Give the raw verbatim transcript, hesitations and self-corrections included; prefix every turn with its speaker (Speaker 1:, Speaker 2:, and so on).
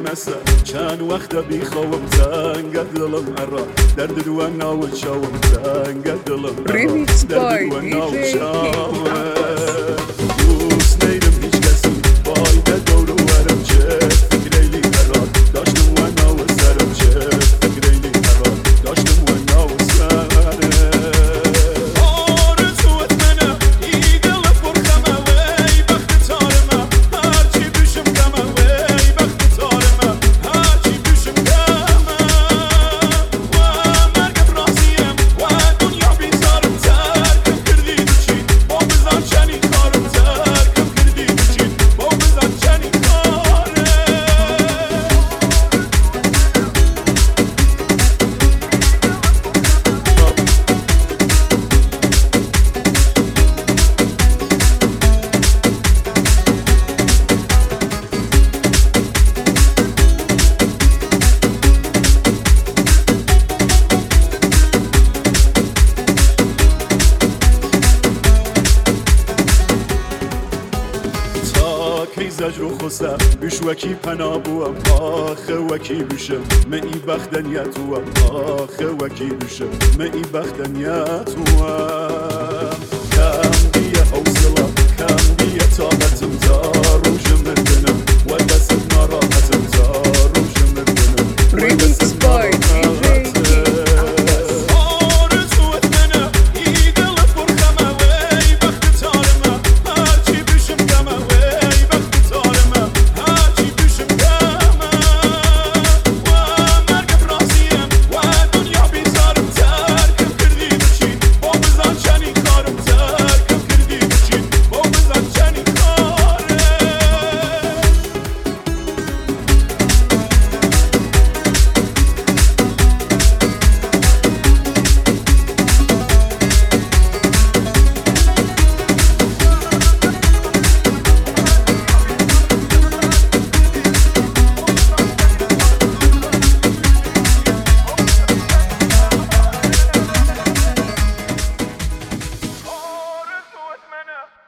Speaker 1: نسا چند وقت بیخوام تنگ دلم مرا درد دو ناو شوم تنگ دلم
Speaker 2: Remix by
Speaker 1: درد دو ناو
Speaker 2: دی جی
Speaker 1: شوم دوست نیدم هیچ کسی باید دور و ورم چه فکریلی قرار داشتم و ناو سرم چه فکریلی قرار داشتم و ناو سرم کی زجر و خسته بیش وکی پناه بوم آخه وکی بشم من ای بختنیتوم آخه وکی بشم من ای بختنیتوم